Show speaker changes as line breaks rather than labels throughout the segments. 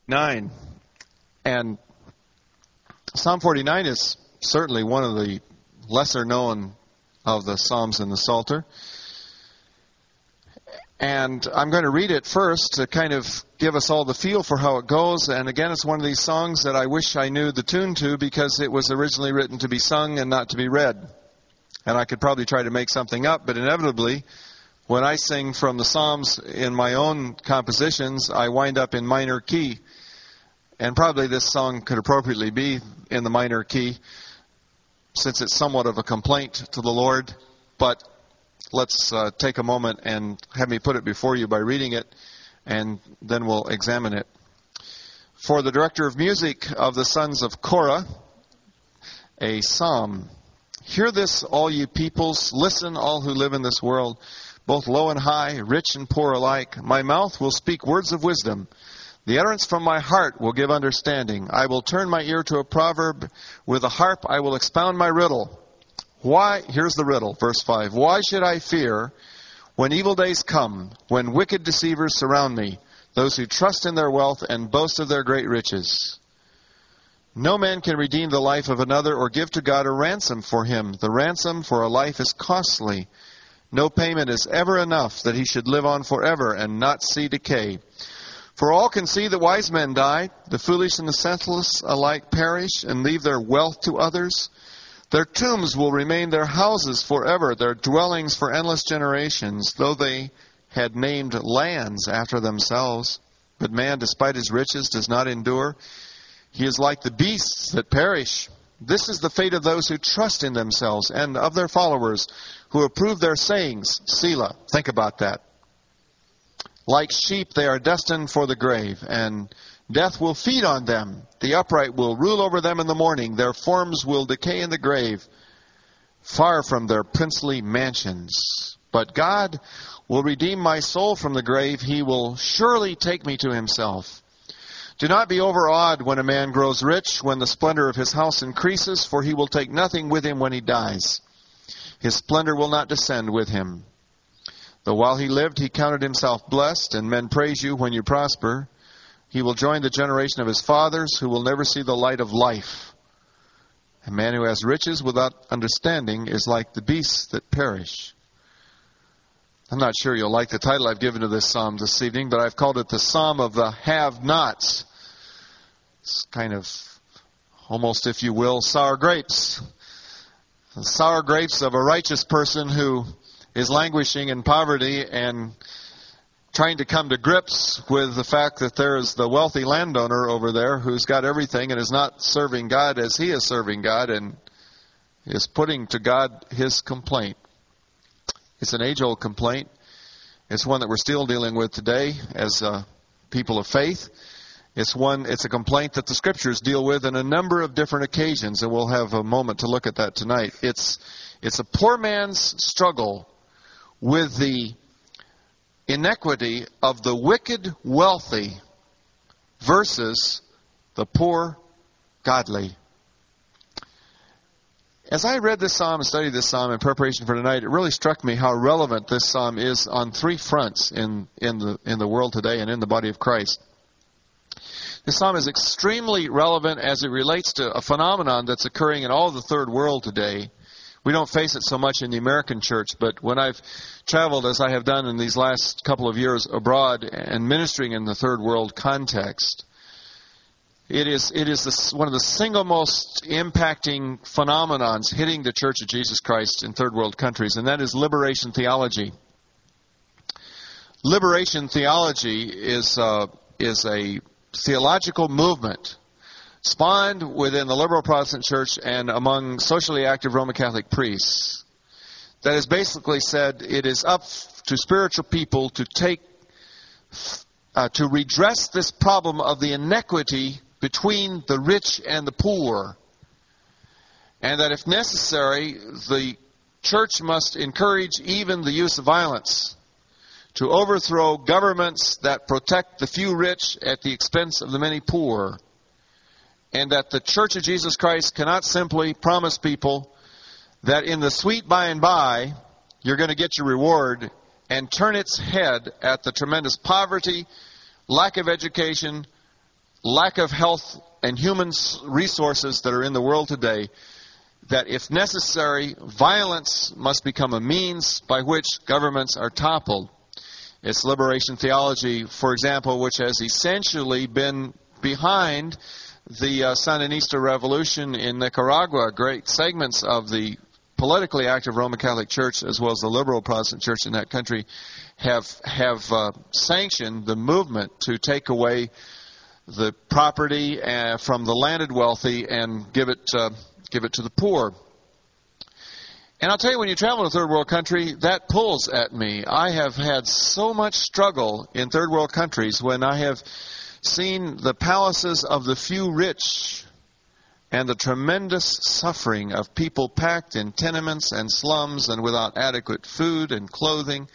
9. And Psalm 49 is certainly one of the lesser known of the Psalms in the Psalter. And I'm going to read it first to kind of give us all the feel for how it goes. And again, it's one of these songs that I wish I knew the tune to, because it was originally written to be sung and not to be read. And I could probably try to make something up, but inevitably, when I sing from the Psalms in my own compositions, I wind up in minor key. And probably this song could appropriately be in the minor key, since it's somewhat of a complaint to the Lord. But let's take a moment and have me put it before you by reading it, and then we'll examine it. For the director of music of the sons of Korah, a psalm. Hear this, all ye peoples. Listen, all who live in this world, both low and high, rich and poor alike. My mouth will speak words of wisdom. The utterance from my heart will give understanding. I will turn my ear to a proverb. With a harp I will expound my riddle. Why? Here's the riddle, verse 5. Why should I fear when evil days come, when wicked deceivers surround me, those who trust in their wealth and boast of their great riches? No man can redeem the life of another or give to God a ransom for him. The ransom for a life is costly. No payment is ever enough that he should live on forever and not see decay. For all can see that wise men die, the foolish and the senseless alike perish and leave their wealth to others. Their tombs will remain their houses forever, their dwellings for endless generations, though they had named lands after themselves. But man, despite his riches, does not endure. He is like the beasts that perish. This is the fate of those who trust in themselves and of their followers who approve their sayings. Selah. Think about that. Like sheep, they are destined for the grave, and death will feed on them. The upright will rule over them in the morning. Their forms will decay in the grave, far from their princely mansions. But God will redeem my soul from the grave. He will surely take me to himself. Do not be overawed when a man grows rich, when the splendor of his house increases, for he will take nothing with him when he dies. His splendor will not descend with him. Though while he lived, he counted himself blessed, and men praise you when you prosper. He will join the generation of his fathers, who will never see the light of life. A man who has riches without understanding is like the beasts that perish. I'm not sure you'll like the title I've given to this psalm this evening, but I've called it the Psalm of the Have-Nots. It's kind of almost, if you will, sour grapes. The sour grapes of a righteous person who is languishing in poverty and trying to come to grips with the fact that there is the wealthy landowner over there who's got everything and is not serving God as he is serving God, and is putting to God his complaint. It's an age-old complaint. It's one that we're still dealing with today as people of faith. It's a complaint that the Scriptures deal with in a number of different occasions, and we'll have a moment to look at that tonight. It's a poor man's struggle with the inequity of the wicked wealthy versus the poor godly. As I read this psalm and studied this psalm in preparation for tonight, it really struck me how relevant this psalm is on three fronts in the world today and in the body of Christ. This psalm is extremely relevant as it relates to a phenomenon that's occurring in all of the third world today. We don't face it so much in the American church, but when I've traveled, as I have done in these last couple of years abroad and ministering in the third world context, it is one of the single most impacting phenomenons hitting the Church of Jesus Christ in third world countries, and that is liberation theology. Liberation theology is a theological movement spawned within the liberal Protestant church and among socially active Roman Catholic priests that has basically said it is up to spiritual people to redress this problem of the inequity between the rich and the poor, and that if necessary, the church must encourage even the use of violence to overthrow governments that protect the few rich at the expense of the many poor. And that the Church of Jesus Christ cannot simply promise people that in the sweet by and by, you're going to get your reward, and turn its head at the tremendous poverty, lack of education, lack of health and human resources that are in the world today, that if necessary, violence must become a means by which governments are toppled. It's liberation theology, for example, which has essentially been behind the Sandinista revolution in Nicaragua. Great segments of the politically active Roman Catholic Church, as well as the liberal Protestant Church in that country, have sanctioned the movement to take away the property from the landed wealthy and give it to the poor. And I'll tell you, when you travel in a third world country, that pulls at me. I have had so much struggle in third world countries when I have seen the palaces of the few rich and the tremendous suffering of people packed in tenements and slums and without adequate food and clothing.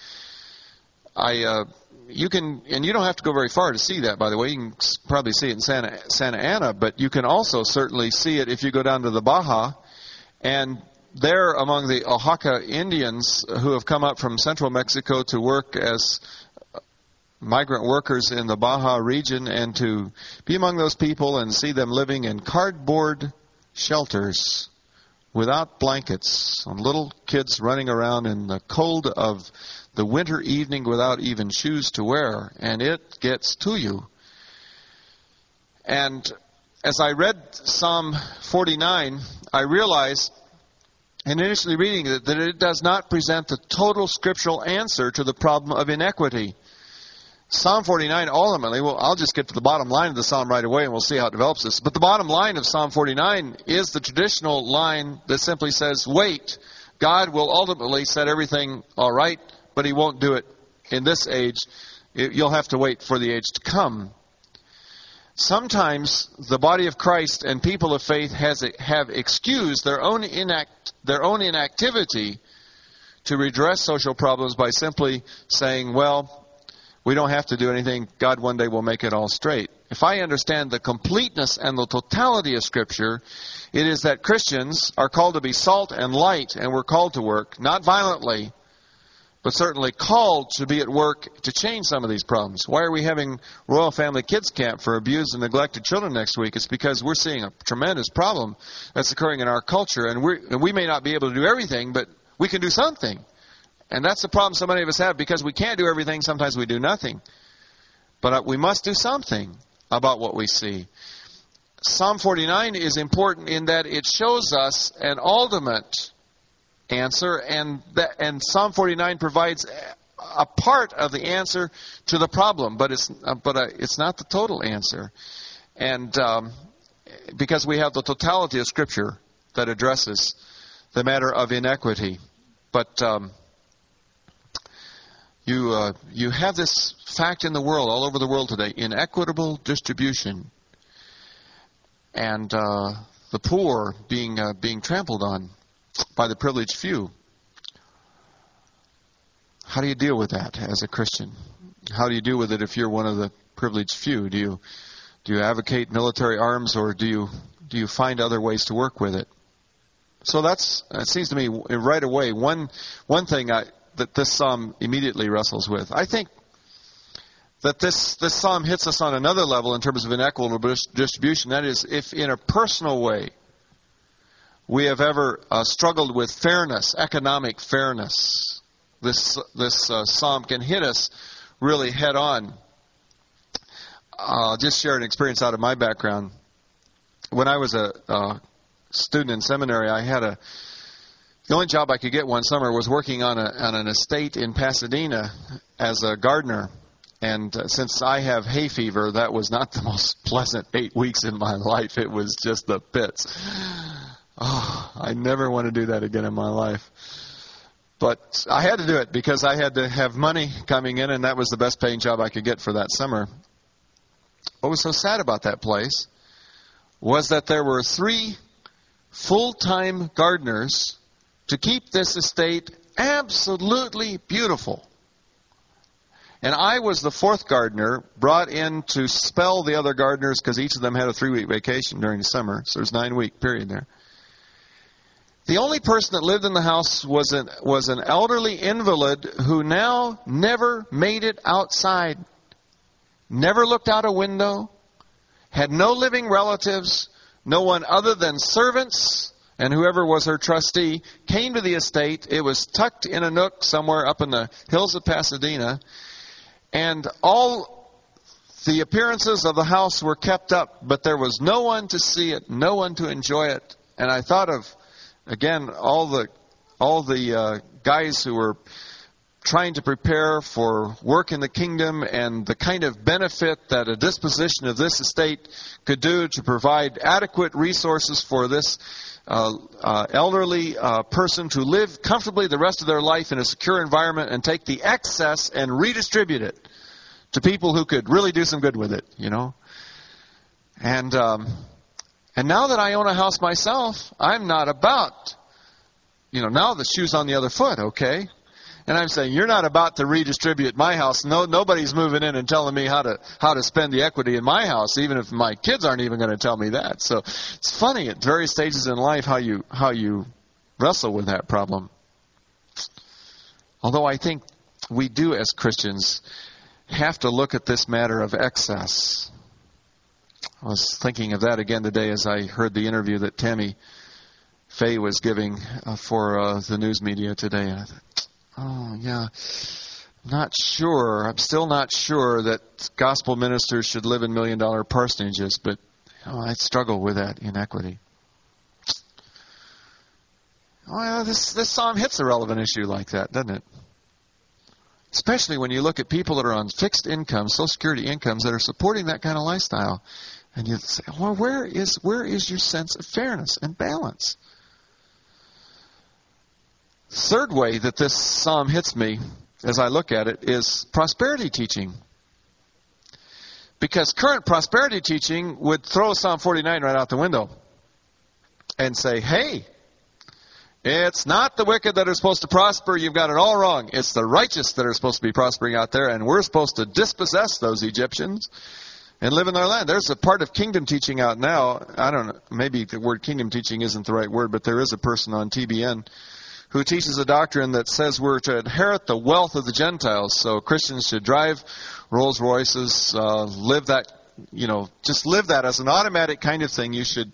You don't have to go very far to see that, by the way. You can probably see it in Santa Ana, but you can also certainly see it if you go down to the Baja. And there, among the Oaxaca Indians who have come up from central Mexico to work as migrant workers in the Baja region, and to be among those people and see them living in cardboard shelters without blankets, and little kids running around in the cold of the winter evening without even shoes to wear, and it gets to you. And as I read Psalm 49, I realized, in initially reading it, that it does not present the total scriptural answer to the problem of inequity. Psalm 49 ultimately, well, I'll just get to the bottom line of the psalm right away and we'll see how it develops this. But the bottom line of Psalm 49 is the traditional line that simply says, wait, God will ultimately set everything all right, but He won't do it in this age. You'll have to wait for the age to come. Sometimes the body of Christ and people of faith have excused their own inactivity to redress social problems by simply saying, well, we don't have to do anything. God one day will make it all straight. If I understand the completeness and the totality of Scripture, it is that Christians are called to be salt and light, and we're called to work, not violently, but certainly called to be at work to change some of these problems. Why are we having Royal Family Kids Camp for abused and neglected children next week? It's because we're seeing a tremendous problem that's occurring in our culture, and we may not be able to do everything, but we can do something. And that's the problem so many of us have. Because we can't do everything, sometimes we do nothing. But we must do something about what we see. Psalm 49 is important in that it shows us an ultimate answer, and Psalm 49 provides a part of the answer to the problem, but it's not the total answer. And because we have the totality of Scripture that addresses the matter of inequity. But you have this fact in the world, all over the world today, inequitable distribution, and the poor being trampled on by the privileged few. How do you deal with that as a Christian? How do you deal with it if you're one of the privileged few? Do you advocate military arms, or do you find other ways to work with it? So it seems to me right away one thing that this psalm immediately wrestles with. I think that this psalm hits us on another level in terms of inequitable distribution. That is, if in a personal way we have ever struggled with fairness, economic fairness, this psalm can hit us really head on. I'll just share an experience out of my background. When I was a student in seminary, I had the only job I could get one summer was working on an estate in Pasadena as a gardener. And since I have hay fever, that was not the most pleasant 8 weeks in my life. It was just the pits. Oh, I never want to do that again in my life. But I had to do it because I had to have money coming in, and that was the best paying job I could get for that summer. What was so sad about that place was that there were 3 full-time gardeners to keep this estate absolutely beautiful. And I was the 4th gardener brought in to spell the other gardeners because each of them had a 3-week vacation during the summer. So there's a 9-week period there. The only person that lived in the house was an elderly invalid who now never made it outside. Never looked out a window. had no living relatives, no one other than servants, and whoever was her trustee came to the estate. It was tucked in a nook somewhere up in the hills of Pasadena, and all the appearances of the house were kept up, but there was no one to see it, no one to enjoy it. And I thought of, again, all the guys who were trying to prepare for work in the kingdom and the kind of benefit that a disposition of this estate could do to provide adequate resources for this elderly person to live comfortably the rest of their life in a secure environment and take the excess and redistribute it to people who could really do some good with it, you know. And now that I own a house myself, I'm not about, now the shoe's on the other foot, okay? And I'm saying, you're not about to redistribute my house. No, nobody's moving in and telling me how to spend the equity in my house, even if my kids aren't even going to tell me that. So it's funny at various stages in life how you wrestle with that problem. Although I think we do as Christians have to look at this matter of excess. I was thinking of that again today as I heard the interview that Tammy Faye was giving for the news media today. And I thought, oh, yeah, I'm still not sure that gospel ministers should live in $1 million parsonages, but I struggle with that inequity. Oh, yeah, this psalm hits a relevant issue like that, doesn't it? Especially when you look at people that are on fixed incomes, Social Security incomes, that are supporting that kind of lifestyle. And you say, well, where is your sense of fairness and balance? Third way that this psalm hits me as I look at it is prosperity teaching. Because current prosperity teaching would throw Psalm 49 right out the window and say, hey, it's not the wicked that are supposed to prosper. You've got it all wrong. It's the righteous that are supposed to be prospering out there, and we're supposed to dispossess those Egyptians and live in their land. There's a part of kingdom teaching out now. I don't know, maybe the word kingdom teaching isn't the right word, but there is a person on TBN who teaches a doctrine that says we're to inherit the wealth of the Gentiles. So Christians should drive Rolls Royces, live that, just live that as an automatic kind of thing. You should,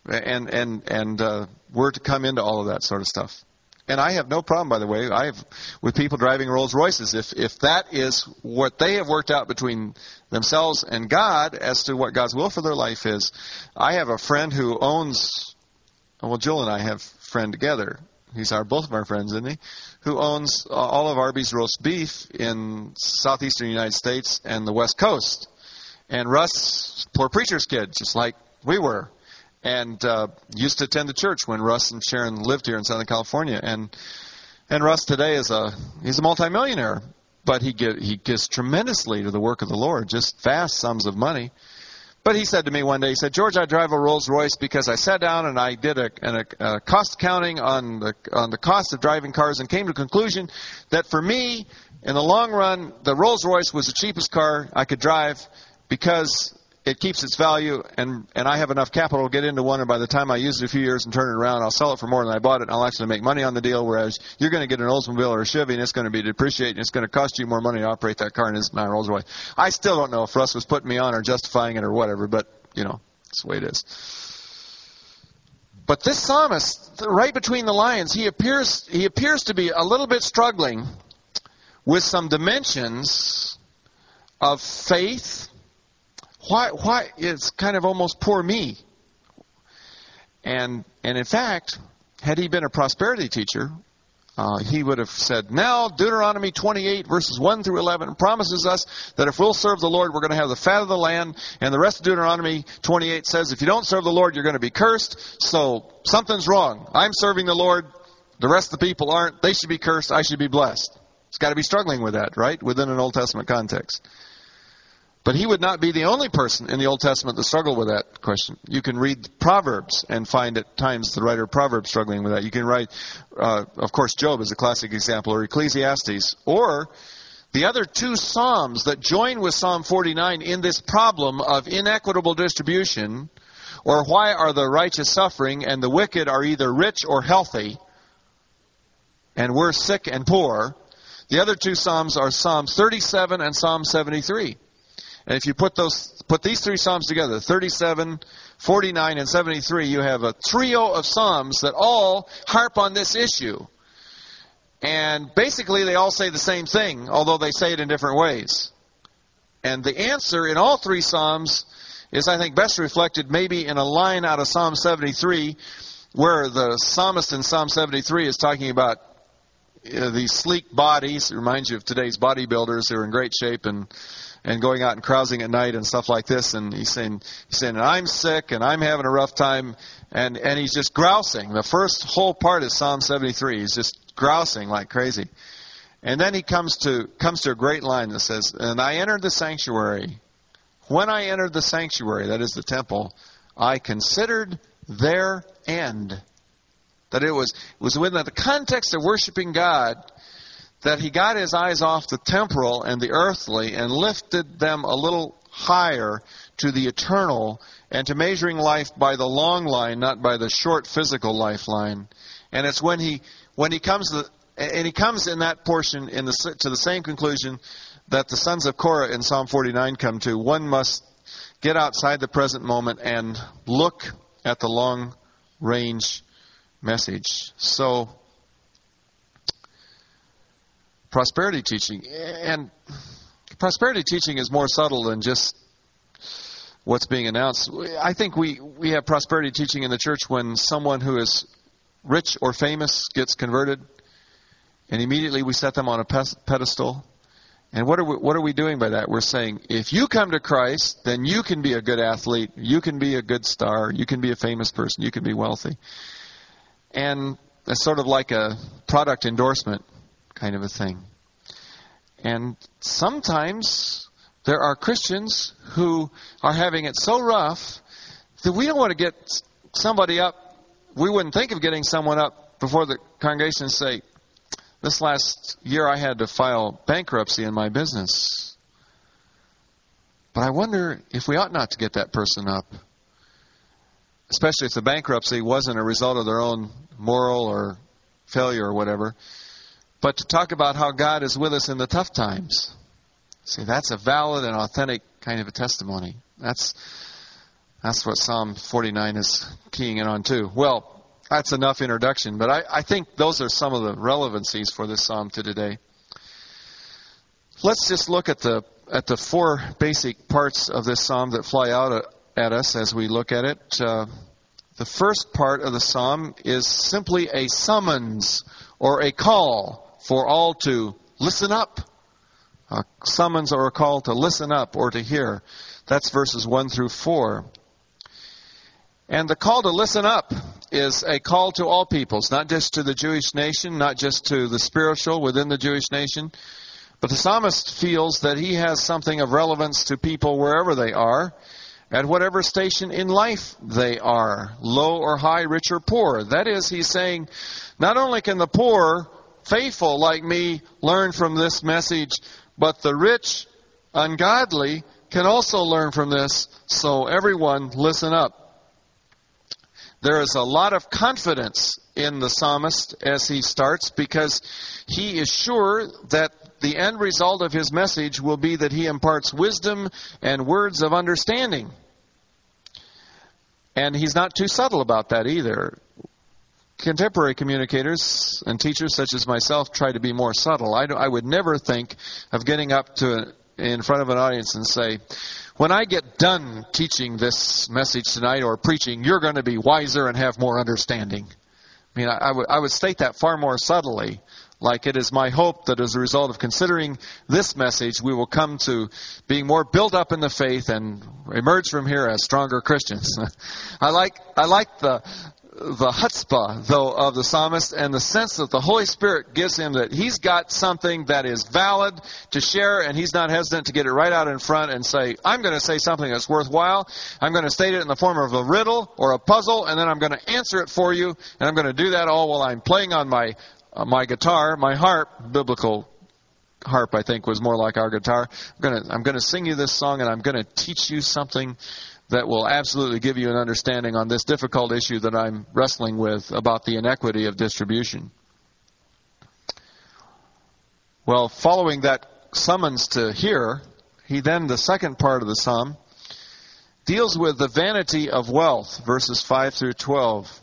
and we're to come into all of that sort of stuff. And I have no problem, by the way, with people driving Rolls Royces. If that is what they have worked out between themselves and God as to what God's will for their life is. I have a friend who owns, Jill and I have a friend together. He's both of our friends, isn't he? Who owns all of Arby's roast beef in southeastern United States and the West Coast. And Russ, poor preacher's kid, just like we were. And used to attend the church when Russ and Sharon lived here in Southern California. And Russ today he's a multimillionaire, but he gives tremendously to the work of the Lord, just vast sums of money. But he said to me one day, he said, George, I drive a Rolls Royce because I sat down and I did a cost accounting on the cost of driving cars and came to the conclusion that for me, in the long run, the Rolls Royce was the cheapest car I could drive because it keeps its value, and I have enough capital to get into one, and by the time I use it a few years and turn it around, I'll sell it for more than I bought it, and I'll actually make money on the deal, whereas you're going to get an Oldsmobile or a Chevy, and it's going to be depreciated, and it's going to cost you more money to operate that car, and it's not a Rolls Royce. I still don't know if Russ was putting me on or justifying it or whatever, but, that's the way it is. But this psalmist, right between the lines, he appears to be a little bit struggling with some dimensions of faith. Why it's kind of almost poor me. And in fact, had he been a prosperity teacher, he would have said, now Deuteronomy 28 verses 1 through 11 promises us that if we'll serve the Lord, we're going to have the fat of the land. And the rest of Deuteronomy 28 says, if you don't serve the Lord, you're going to be cursed. So something's wrong. I'm serving the Lord. The rest of the people aren't. They should be cursed. I should be blessed. It's got to be struggling with that, right? Within an Old Testament context. But he would not be the only person in the Old Testament that struggled with that question. You can read Proverbs and find at times the writer of Proverbs struggling with that. You can write, of course, Job is a classic example, or Ecclesiastes, or the other two Psalms that join with Psalm 49 in this problem of inequitable distribution, or why are the righteous suffering and the wicked are either rich or healthy, and we're sick and poor. The other two Psalms are Psalm 37 and Psalm 73. And if you put these three Psalms together, 37, 49, and 73, you have a trio of Psalms that all harp on this issue. And basically they all say the same thing, although they say it in different ways. And the answer in all three Psalms is, I think, best reflected maybe in a line out of Psalm 73, where the psalmist in Psalm 73 is talking about these sleek bodies. It reminds you of today's bodybuilders who are in great shape and going out and carousing at night and stuff like this. And he's saying, I'm sick and I'm having a rough time. And he's just grousing. The first whole part is Psalm 73. He's just grousing like crazy. And then he comes to a great line that says, and I entered the sanctuary. When I entered the sanctuary, that is the temple, I considered their end. That it was within the context of worshiping God that he got his eyes off the temporal and the earthly and lifted them a little higher to the eternal and to measuring life by the long line, not by the short physical lifeline. And it's when he comes in that portion to the same conclusion that the sons of Korah in Psalm 49 come to. One must get outside the present moment and look at the long range message. So, prosperity teaching. And prosperity teaching is more subtle than just what's being announced. I think we have prosperity teaching in the church when someone who is rich or famous gets converted, and immediately we set them on a pedestal. And what are we doing by that? We're saying, if you come to Christ, then you can be a good athlete, you can be a good star, you can be a famous person, you can be wealthy. And it's sort of like a product endorsement kind of a thing. And sometimes there are Christians who are having it so rough that we don't want to get somebody up. We wouldn't think of getting someone up before the congregation and say, this last year I had to file bankruptcy in my business. But I wonder if we ought not to get that person up. Especially if the bankruptcy wasn't a result of their own moral or failure or whatever. But to talk about how God is with us in the tough times. See, that's a valid and authentic kind of a testimony. That's what Psalm 49 is keying in on too. Well, that's enough introduction, but I think those are some of the relevancies for this psalm to today. Let's just look at the four basic parts of this psalm that fly out at us as we look at it. The first part of the psalm is simply a summons or a call for all to listen up. A summons or a call to listen up or to hear. That's verses 1 through 4. And the call to listen up is a call to all peoples, not just to the Jewish nation, not just to the spiritual within the Jewish nation, but the psalmist feels that he has something of relevance to people wherever they are, at whatever station in life they are, low or high, rich or poor. That is, he's saying, not only can the poor, faithful like me, learn from this message, but the rich, ungodly, can also learn from this, so everyone listen up. There is a lot of confidence in the psalmist as he starts because he is sure that the end result of his message will be that he imparts wisdom and words of understanding. And he's not too subtle about that either. Contemporary communicators and teachers such as myself try to be more subtle. I would never think of getting up in front of an audience and say, when I get done teaching this message tonight or preaching, you're going to be wiser and have more understanding. I mean, I would state that far more subtly, like it is my hope that as a result of considering this message, we will come to being more built up in the faith and emerge from here as stronger Christians. I like the chutzpah, though, of the psalmist and the sense that the Holy Spirit gives him that he's got something that is valid to share and he's not hesitant to get it right out in front and say, I'm going to say something that's worthwhile. I'm going to state it in the form of a riddle or a puzzle and then I'm going to answer it for you, and I'm going to do that all while I'm playing on my guitar, my harp. Biblical harp, I think, was more like our guitar. I'm going to sing you this song and I'm going to teach you something that will absolutely give you an understanding on this difficult issue that I'm wrestling with about the inequity of distribution. Well, following that summons to hear the second part of the psalm, deals with the vanity of wealth, verses 5 through 12.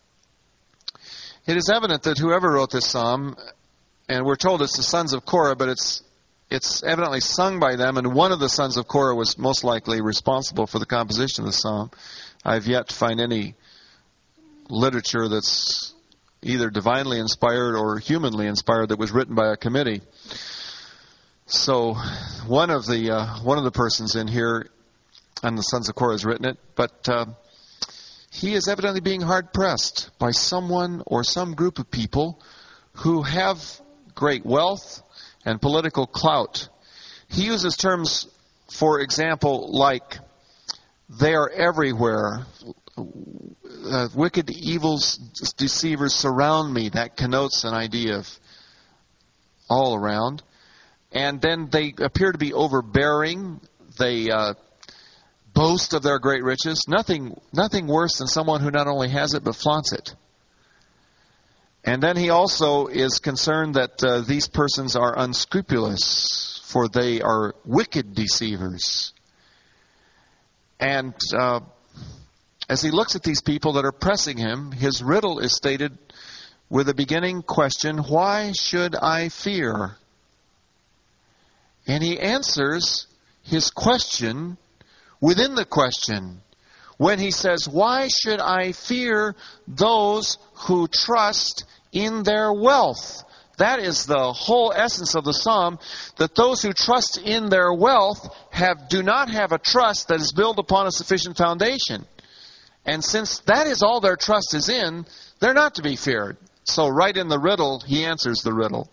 It is evident that whoever wrote this psalm, and we're told it's the sons of Korah, but it's evidently sung by them, and one of the sons of Korah was most likely responsible for the composition of the psalm. I've yet to find any literature that's either divinely inspired or humanly inspired that was written by a committee. So one of the persons in here and the sons of Korah has written it, but he is evidently being hard-pressed by someone or some group of people who have great wealth and political clout. He uses terms, for example, like they are everywhere. Wicked, evil deceivers surround me. That connotes an idea of all around. And then they appear to be overbearing. They boast of their great riches. Nothing worse than someone who not only has it but flaunts it. And then he also is concerned that these persons are unscrupulous, for they are wicked deceivers. And as he looks at these people that are pressing him, his riddle is stated with a beginning question, why should I fear? And he answers his question within the question when he says, why should I fear those who trust in their wealth? That is the whole essence of the psalm, that those who trust in their wealth do not have a trust that is built upon a sufficient foundation. And since that is all their trust is in, they're not to be feared. So right in the riddle, he answers the riddle.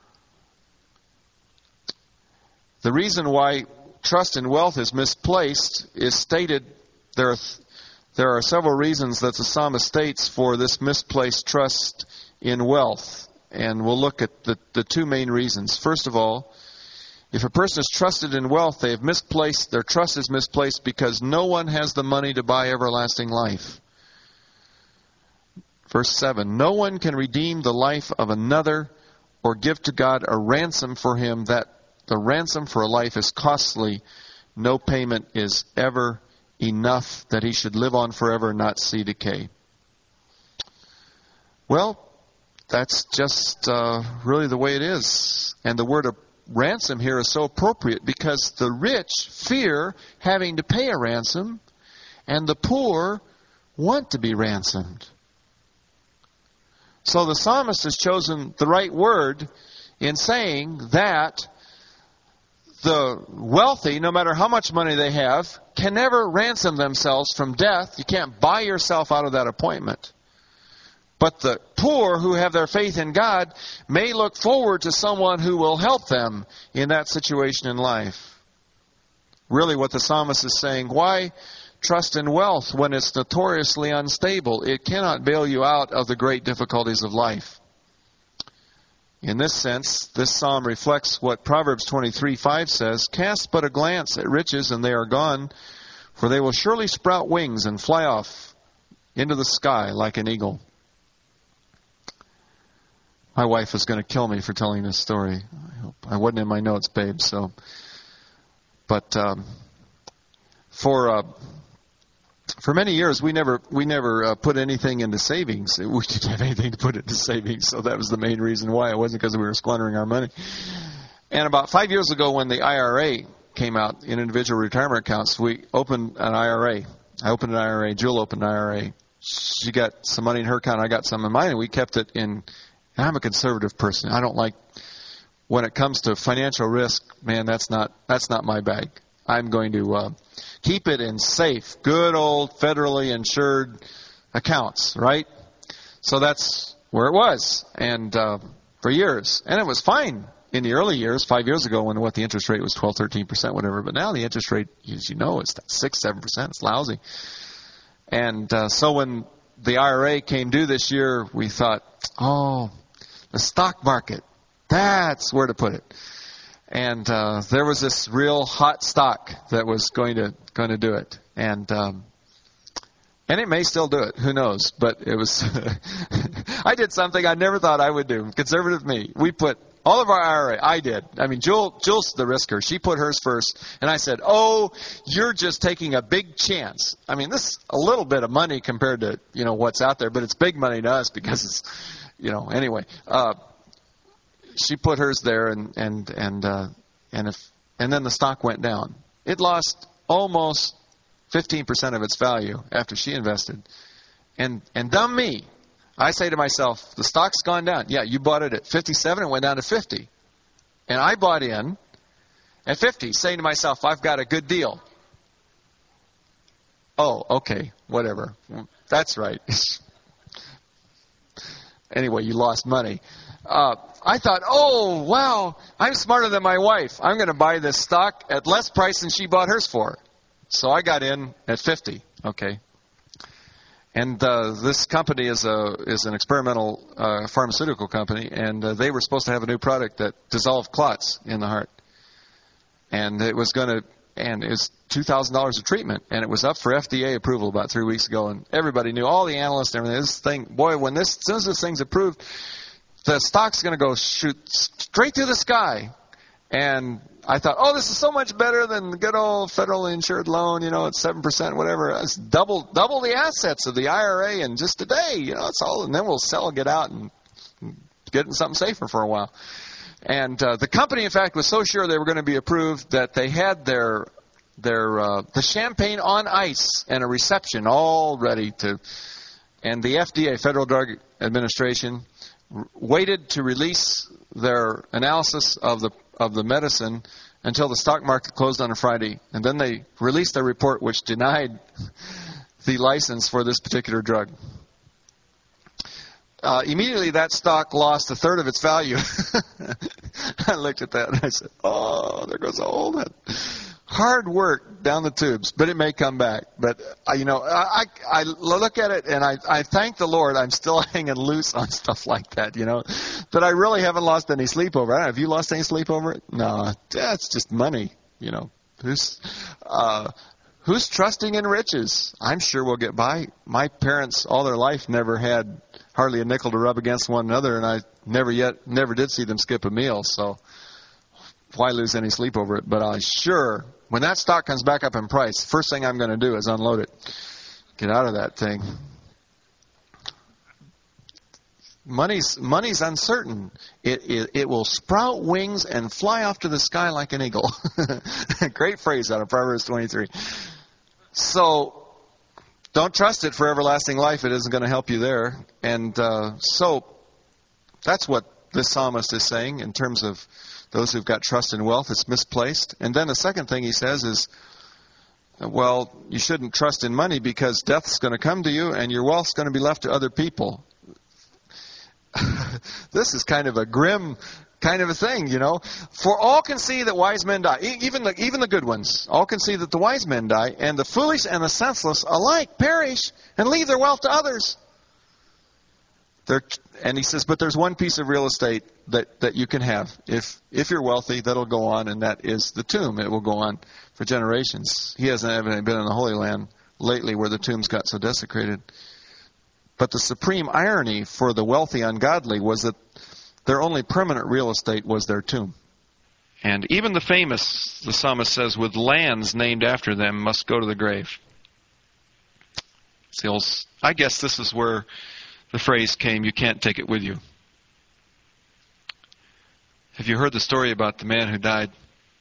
The reason why trust in wealth is misplaced is stated. There are several reasons that the psalmist states for this misplaced trust in wealth. And we'll look at the two main reasons. First of all, if a person is trusted in wealth, their trust is misplaced because no one has the money to buy everlasting life. Verse 7, no one can redeem the life of another or give to God a ransom for him. That the ransom for a life is costly. No payment is ever enough that he should live on forever and not see decay. Well, that's just really the way it is. And the word of ransom here is so appropriate because the rich fear having to pay a ransom and the poor want to be ransomed. So the psalmist has chosen the right word in saying that the wealthy, no matter how much money they have, can never ransom themselves from death. You can't buy yourself out of that appointment. But the poor who have their faith in God may look forward to someone who will help them in that situation in life. Really what the psalmist is saying, why trust in wealth when it's notoriously unstable? It cannot bail you out of the great difficulties of life. In this sense, this psalm reflects what Proverbs 23:5 says, cast but a glance at riches and they are gone, for they will surely sprout wings and fly off into the sky like an eagle. My wife is going to kill me for telling this story. I hope I wasn't in my notes, babe. But for many years we never put anything into savings. We didn't have anything to put into savings, so that was the main reason why. It wasn't because we were squandering our money. And about 5 years ago, when the IRA came out in individual retirement accounts, we opened an IRA. I opened an IRA. Jill opened an IRA. She got some money in her account. I got some in mine, and we kept it in. And I'm a conservative person. I don't like, when it comes to financial risk, man, that's not my bag. I'm going to keep it in safe, good old federally insured accounts, right? So that's where it was, and for years. And it was fine in the early years, 5 years ago, when the interest rate was 12, 13%, whatever. But now the interest rate, as you know, is 6, 7%. It's lousy. And so when the IRA came due this year, we thought, the stock market, that's where to put it. And there was this real hot stock that was going to do it. And it may still do it. Who knows? But it was I did something I never thought I would do. Conservative me. We put All of our IRA. I did. I mean, Jules the risker. She put hers first. And I said, oh, you're just taking a big chance. I mean, this is a little bit of money compared to, what's out there, but it's big money to us because it's, anyway. She put hers there and then the stock went down. It lost almost 15% of its value after she invested. And dumb me. I say to myself, the stock's gone down. Yeah, you bought it at 57 and went down to 50. And I bought in at 50, saying to myself, I've got a good deal. Oh, okay, whatever. That's right. Anyway, you lost money. I thought, oh, wow, I'm smarter than my wife. I'm going to buy this stock at less price than she bought hers for. So I got in at 50. Okay. And this company is an experimental pharmaceutical company, and they were supposed to have a new product that dissolved clots in the heart. And it was it's $2,000 a treatment, and it was up for FDA approval about 3 weeks ago, and everybody knew, all the analysts and everything, this thing, boy, as soon as this thing's approved, the stock's going to go shoot straight through the sky. And I thought, oh, this is so much better than the good old federally insured loan, it's 7%, whatever. It's double the assets of the IRA in just a day, it's all, and then we'll sell, get out, and get in something safer for a while. And the company, in fact, was so sure they were going to be approved that they had the champagne on ice and a reception all ready to, and the FDA, Federal Drug Administration, waited to release their analysis of the medicine until the stock market closed on a Friday. And then they released a report which denied the license for this particular drug. Immediately that stock lost a third of its value. I looked at that and I said, oh, there goes all that hard work down the tubes, but it may come back. But, I look at it and I thank the Lord I'm still hanging loose on stuff like that, that I really haven't lost any sleep over. I don't know, have you lost any sleep over it? No, it's just money, Who's trusting in riches? I'm sure we'll get by. My parents, all their life, never had hardly a nickel to rub against one another, and I never did see them skip a meal, so why lose any sleep over it? But I sure, when that stock comes back up in price, first thing I'm going to do is unload it. Get out of that thing. Money's uncertain. It will sprout wings and fly off to the sky like an eagle. Great phrase out of Proverbs 23. So don't trust it for everlasting life. It isn't going to help you there. And so that's what this psalmist is saying in terms of those who've got trust in wealth. It's misplaced. And then the second thing he says is, well, you shouldn't trust in money because death's going to come to you and your wealth's going to be left to other people. This is kind of a grim kind of a thing, For all can see that wise men die, even the good ones. All can see that the wise men die, and the foolish and the senseless alike perish and leave their wealth to others. And he says, but there's one piece of real estate that you can have. If you're wealthy, that'll go on, and that is the tomb. It will go on for generations. He hasn't ever been in the Holy Land lately where the tombs got so desecrated. But the supreme irony for the wealthy ungodly was that their only permanent real estate was their tomb. And even the famous, the psalmist says, with lands named after them must go to the grave. I guess this is where the phrase came, you can't take it with you. Have you heard the story about the man who died?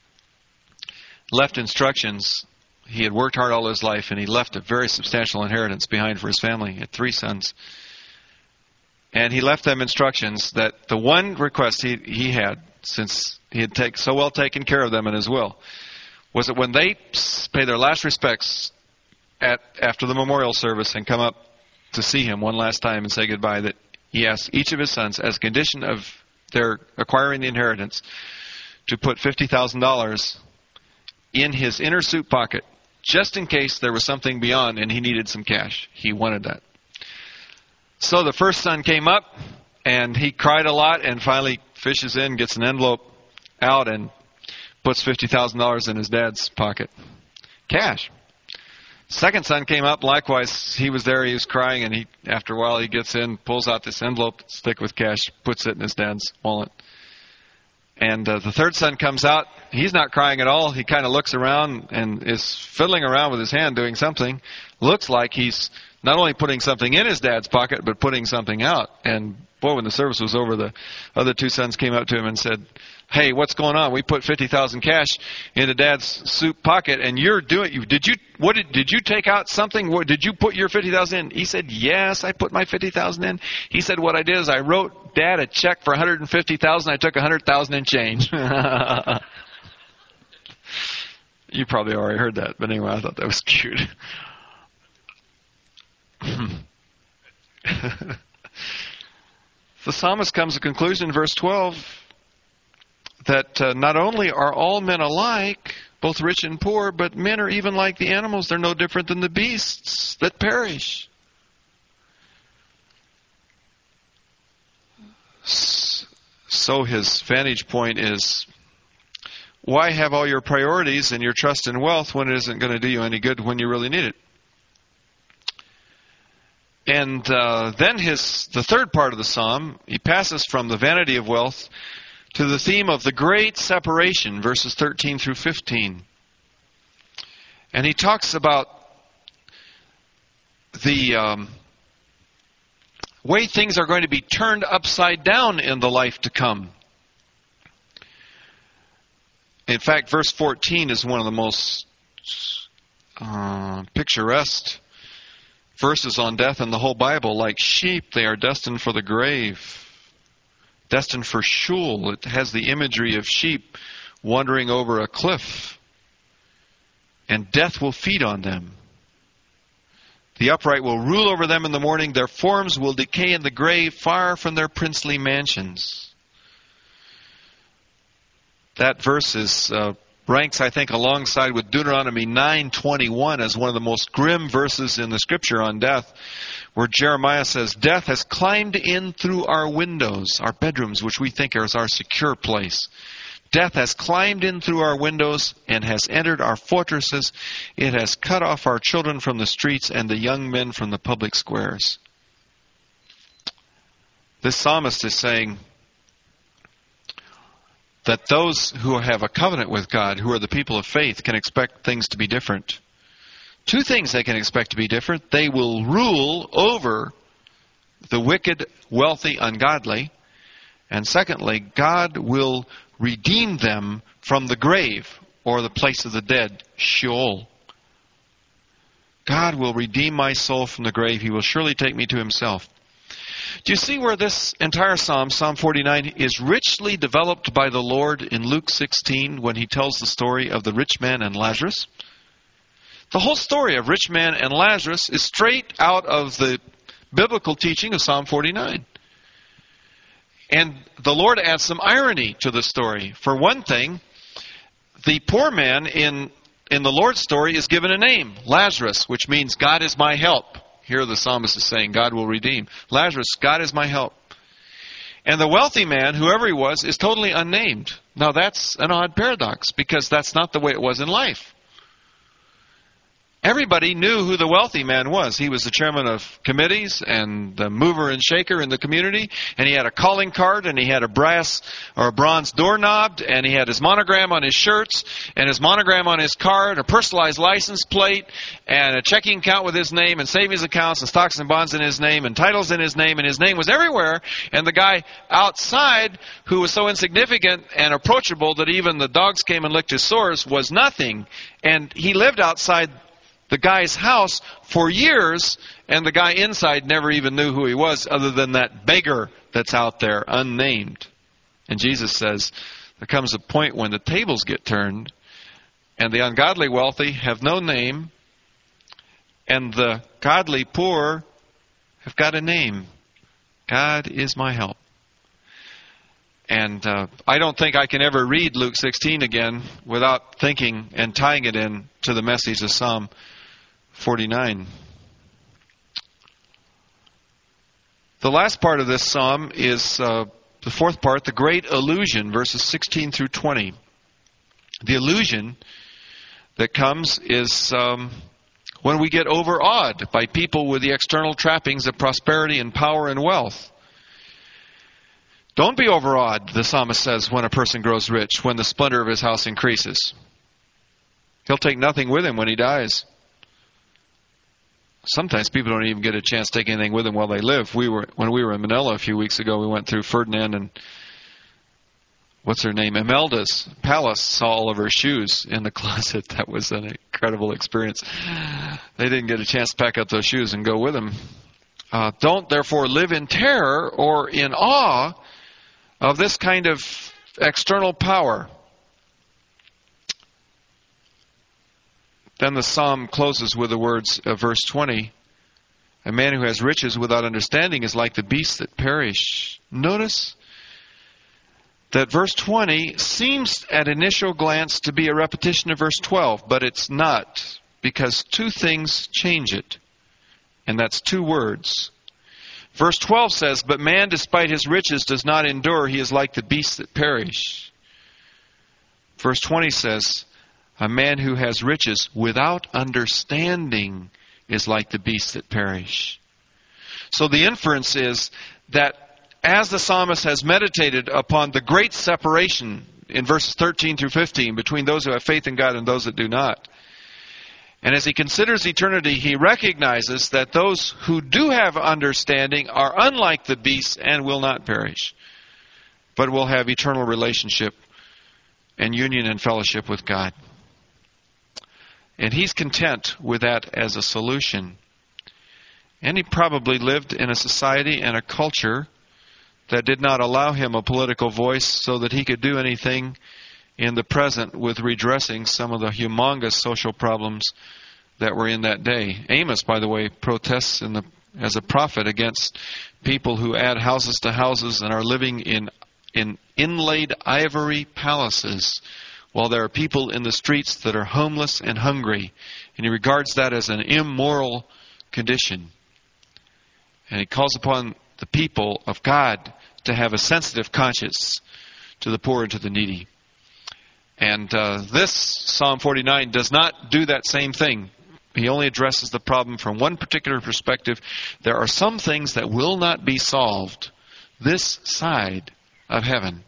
Left instructions. He had worked hard all his life, and he left a very substantial inheritance behind for his family. He had 3 sons. And he left them instructions that the one request he had, since he had so well taken care of them in his will, was that when they pay their last respects after the memorial service and come up to see him one last time and say goodbye, that he asked each of his sons, as a condition of their acquiring the inheritance, to put $50,000 in his inner suit pocket, just in case there was something beyond and he needed some cash. He wanted that. So the first son came up, and he cried a lot, and finally fishes in, gets an envelope out, and puts $50,000 in his dad's pocket. Cash. Second son came up, likewise, he was there, he was crying, and after a while he gets in, pulls out this envelope, thick with cash, puts it in his dad's wallet. And the third son comes out. He's not crying at all. He kind of looks around and is fiddling around with his hand doing something. Looks like he's not only putting something in his dad's pocket, but putting something out. And boy, when the service was over, the other two sons came up to him and said, "Hey, what's going on? We put 50,000 cash into Dad's suit pocket, and you're doing. Did you take out something? Did you put your 50,000 in?" He said, "Yes, I put my 50,000 in." He said, "What I did is I wrote Dad a check for 150,000. I took 100,000 in change." You probably already heard that, but anyway, I thought that was cute. The psalmist comes to the conclusion in verse 12 that not only are all men alike, both rich and poor, but men are even like the animals. They're no different than the beasts that perish. So his vantage point is, why have all your priorities and your trust in wealth when it isn't going to do you any good when you really need it? And then the third part of the psalm, he passes from the vanity of wealth to the theme of the great separation, verses 13 through 15. And he talks about the way things are going to be turned upside down in the life to come. In fact, verse 14 is one of the most picturesque verses on death in the whole Bible. Like sheep, they are destined for the grave, destined for Sheol. It has the imagery of sheep wandering over a cliff, and death will feed on them. The upright will rule over them in the morning. Their forms will decay in the grave, far from their princely mansions. That verse ranks, I think, alongside with Deuteronomy 9:21 as one of the most grim verses in the Scripture on death, where Jeremiah says, "Death has climbed in through our windows," our bedrooms, which we think is our secure place. "Death has climbed in through our windows and has entered our fortresses. It has cut off our children from the streets and the young men from the public squares." This psalmist is saying that those who have a covenant with God, who are the people of faith, can expect things to be different. Two things they can expect to be different. They will rule over the wicked, wealthy, ungodly. And secondly, God will redeem them from the grave, or the place of the dead, Sheol. God will redeem my soul from the grave. He will surely take me to himself. Do you see where this entire psalm, Psalm 49, is richly developed by the Lord in Luke 16 when he tells the story of the rich man and Lazarus? The whole story of rich man and Lazarus is straight out of the biblical teaching of Psalm 49. And the Lord adds some irony to the story. For one thing, the poor man in the Lord's story is given a name, Lazarus, which means God is my help. Here the psalmist is saying, God will redeem. Lazarus, God is my help. And the wealthy man, whoever he was, is totally unnamed. Now that's an odd paradox, because that's not the way it was in life. Everybody knew who the wealthy man was. He was the chairman of committees and the mover and shaker in the community. And he had a calling card, and he had a brass or a bronze doorknob, and he had his monogram on his shirts and his monogram on his card, a personalized license plate, and a checking account with his name, and savings accounts and stocks and bonds in his name, and titles in his name, and his name was everywhere. And the guy outside, who was so insignificant and approachable that even the dogs came and licked his sores, was nothing. And he lived outside the guy's house for years, and the guy inside never even knew who he was, other than that beggar that's out there, unnamed. And Jesus says, there comes a point when the tables get turned, and the ungodly wealthy have no name, and the godly poor have got a name. God is my help. And I don't think I can ever read Luke 16 again without thinking and tying it in to the message of Psalm 49. The last part of this psalm is the fourth part, the great illusion, verses 16 through 20. The illusion that comes is when we get overawed by people with the external trappings of prosperity and power and wealth. Don't be overawed, the psalmist says, when a person grows rich, when the splendor of his house increases. He'll take nothing with him when he dies. Sometimes people don't even get a chance to take anything with them while they live. When we were in Manila a few weeks ago, we went through Ferdinand and what's her name, Imelda's palace, saw all of her shoes in the closet. That was an incredible experience. They didn't get a chance to pack up those shoes and go with them. Don't therefore live in terror or in awe of this kind of external power. Then the psalm closes with the words of verse 20. A man who has riches without understanding is like the beasts that perish. Notice that verse 20 seems at initial glance to be a repetition of verse 12, but it's not, because two things change it, and that's two words. Verse 12 says, but man despite his riches does not endure, he is like the beasts that perish. Verse 20 says, a man who has riches without understanding is like the beasts that perish. So the inference is that as the psalmist has meditated upon the great separation in verses 13 through 15 between those who have faith in God and those that do not, and as he considers eternity, he recognizes that those who do have understanding are unlike the beasts and will not perish, but will have eternal relationship and union and fellowship with God. And he's content with that as a solution. And he probably lived in a society and a culture that did not allow him a political voice so that he could do anything in the present with redressing some of the humongous social problems that were in that day. Amos, by the way, protests as a prophet against people who add houses to houses and are living in inlaid ivory palaces, while there are people in the streets that are homeless and hungry. And he regards that as an immoral condition. And he calls upon the people of God to have a sensitive conscience to the poor and to the needy. And this Psalm 49 does not do that same thing. He only addresses the problem from one particular perspective. There are some things that will not be solved this side of heaven.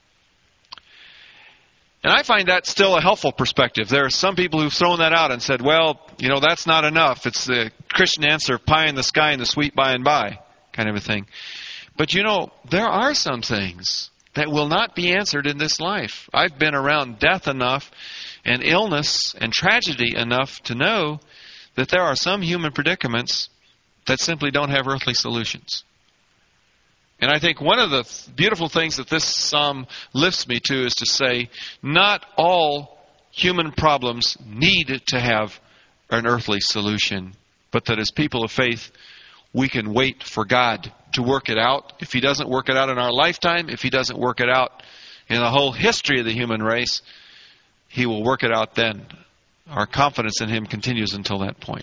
And I find that still a helpful perspective. There are some people who've thrown that out and said, well, that's not enough. It's the Christian answer of pie in the sky and the sweet by and by kind of a thing. But there are some things that will not be answered in this life. I've been around death enough and illness and tragedy enough to know that there are some human predicaments that simply don't have earthly solutions. And I think one of the beautiful things that this psalm lifts me to is to say, not all human problems need to have an earthly solution, but that as people of faith, we can wait for God to work it out. If He doesn't work it out in our lifetime, if He doesn't work it out in the whole history of the human race, He will work it out then. Our confidence in Him continues until that point.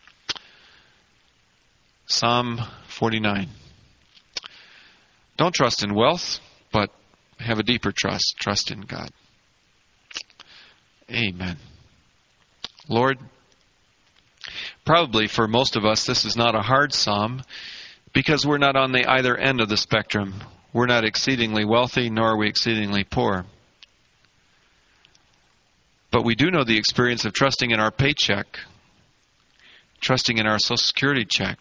Psalm 49. Don't trust in wealth, but have a deeper trust. Trust in God. Amen. Lord, probably for most of us this is not a hard psalm because we're not on the either end of the spectrum. We're not exceedingly wealthy, nor are we exceedingly poor. But we do know the experience of trusting in our paycheck, trusting in our Social Security check.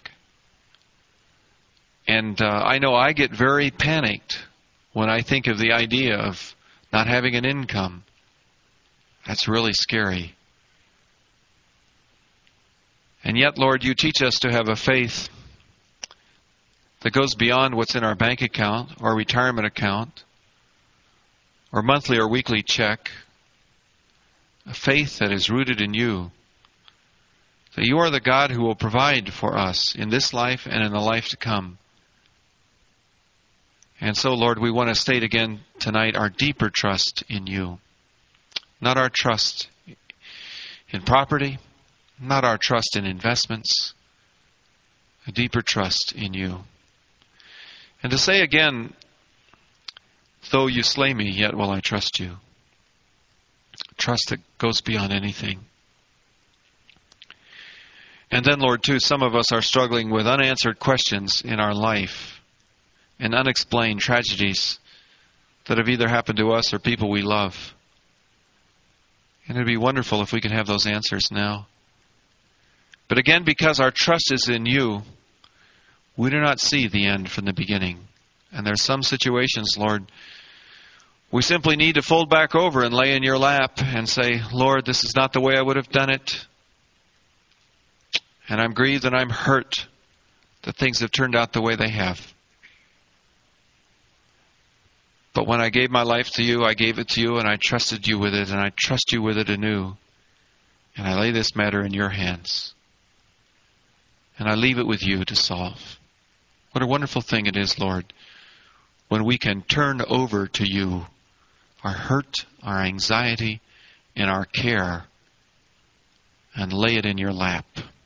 And I know I get very panicked when I think of the idea of not having an income. That's really scary. And yet, Lord, you teach us to have a faith that goes beyond what's in our bank account or retirement account or monthly or weekly check. A faith that is rooted in you. That you are the God who will provide for us in this life and in the life to come. And so, Lord, we want to state again tonight our deeper trust in you. Not our trust in property, not our trust in investments, a deeper trust in you. And to say again, though you slay me, yet will I trust you. Trust that goes beyond anything. And then, Lord, too, some of us are struggling with unanswered questions in our life. and unexplained tragedies that have either happened to us or people we love. And it'd be wonderful if we could have those answers now. But again, because our trust is in you, we do not see the end from the beginning. And there's some situations, Lord, we simply need to fold back over and lay in your lap and say, Lord, this is not the way I would have done it. And I'm grieved and I'm hurt that things have turned out the way they have. But when I gave my life to you, I gave it to you and I trusted you with it, and I trust you with it anew. And I lay this matter in your hands. And I leave it with you to solve. What a wonderful thing it is, Lord, when we can turn over to you our hurt, our anxiety, and our care, and lay it in your lap.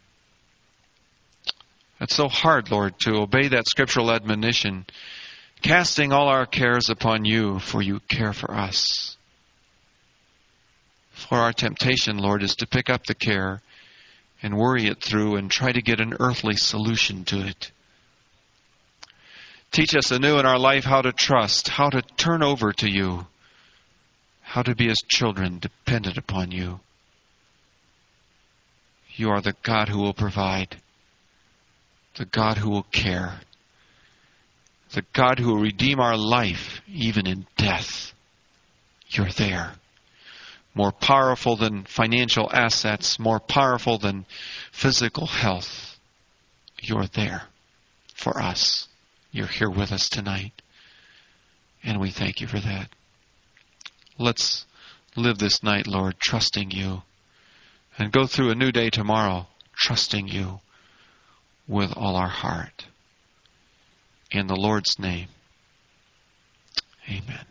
It's so hard, Lord, to obey that scriptural admonition, casting all our cares upon you, for you care for us. For our temptation, Lord, is to pick up the care and worry it through and try to get an earthly solution to it. Teach us anew in our life how to trust, how to turn over to you, how to be as children dependent upon you. You are the God who will provide, the God who will care, the God who will redeem our life even in death. You're there. More powerful than financial assets, more powerful than physical health. You're there for us. You're here with us tonight. And we thank you for that. Let's live this night, Lord, trusting you. And go through a new day tomorrow, trusting you with all our heart. In the Lord's name, amen.